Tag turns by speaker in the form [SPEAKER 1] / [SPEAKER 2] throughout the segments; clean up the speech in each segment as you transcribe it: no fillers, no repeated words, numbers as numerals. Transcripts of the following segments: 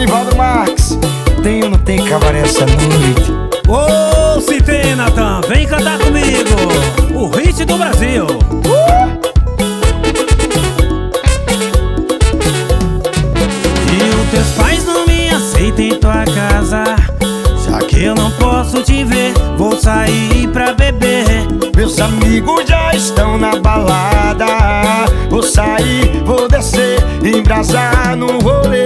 [SPEAKER 1] Nivaldo Marques, tem ou não tem cabaré essa noite?
[SPEAKER 2] Ô, se tem, Natan, vem cantar comigo o hit do Brasil. E os teus pais não me aceitam em tua casa, já que eu não posso te ver, vou sair pra beber.
[SPEAKER 1] Meus amigos já estão na balada, vou sair, vou descer, embrasar no rolê.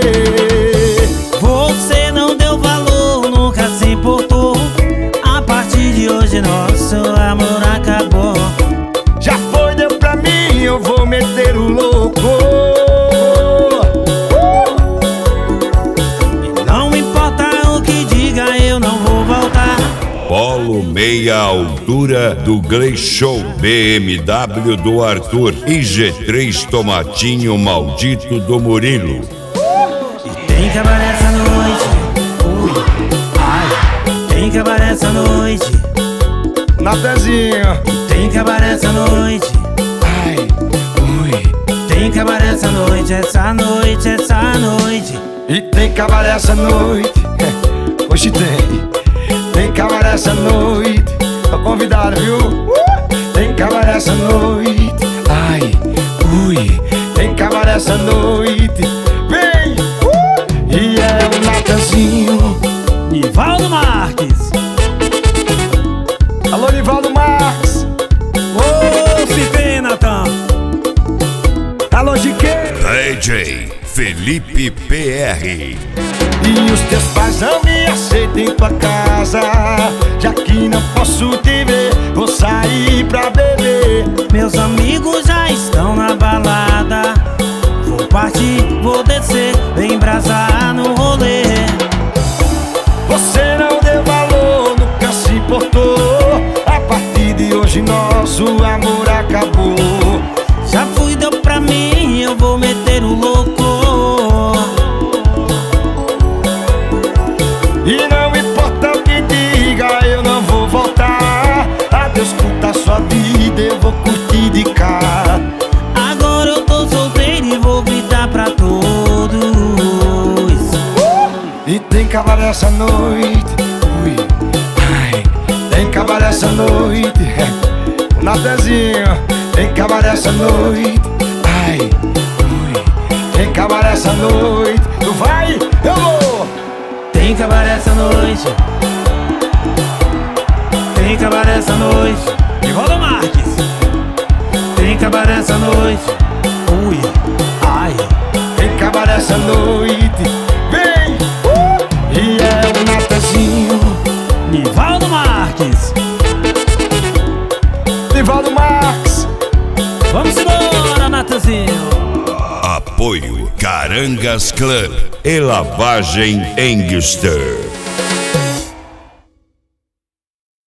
[SPEAKER 2] Você não deu valor, nunca se importou. A partir de hoje nosso amor acabou.
[SPEAKER 1] Já foi, deu pra mim, eu vou meter o louco.
[SPEAKER 2] E não importa o que diga, eu não vou voltar.
[SPEAKER 3] Polo meia altura do Gleishow, BMW do Arthur e G3 Tomatinho Maldito do Murilo.
[SPEAKER 2] E tem cabaré essa noite, ui, ai. Tem cabaré essa noite,
[SPEAKER 1] Natanzinho,
[SPEAKER 2] tem cabaré essa noite,
[SPEAKER 1] ai, ui.
[SPEAKER 2] tem cabaré essa noite, essa noite, essa noite.
[SPEAKER 1] E tem cabaré essa noite, hoje tem cabaré essa noite. Tô convidado, viu? Tem cabaré essa noite, ai, ui. Tem cabaré essa noite, vem, e é o Natanzinho.
[SPEAKER 2] Nivaldo Marques.
[SPEAKER 1] Alô, Nivaldo Marques.
[SPEAKER 2] Ô, se tem, Natan.
[SPEAKER 1] Alô, GQ.
[SPEAKER 3] DJ Felipe PR.
[SPEAKER 1] E os teus pais não me aceitam em tua casa, já que não posso te ver, vou sair pra beber.
[SPEAKER 2] Meus amigos já estão na balada, vou partir, vou descer, vem embrasar no rolê.
[SPEAKER 1] Você não deu valor, nunca se importou. A partir de hoje nosso amor acabou.
[SPEAKER 2] Já fui, deu pra mim, eu vou meter o louco.
[SPEAKER 1] E não importa o que diga, eu não vou voltar. Adeus, curta sua vida, eu vou curtir de cá.
[SPEAKER 2] Agora eu tô solteiro e vou gritar pra todos.
[SPEAKER 1] E tem cabaré essa noite, ui, ai. Tem cabaré essa noite, o Natanzinho. Tem cabaré essa noite, ai, ui. Tem cabaré essa noite, tu vai, eu vou.
[SPEAKER 2] Tem cabaré essa noite, tem cabaré essa noite. Nivaldo Marques. Tem cabaré essa noite, ui, ai.
[SPEAKER 1] Tem cabaré essa noite, vem, e é o Natanzinho.
[SPEAKER 2] Nivaldo Marques.
[SPEAKER 1] Nivaldo Marques.
[SPEAKER 2] Vamos embora, Natanzinho.
[SPEAKER 3] Apoio Carangas Club e Lavagem Engster.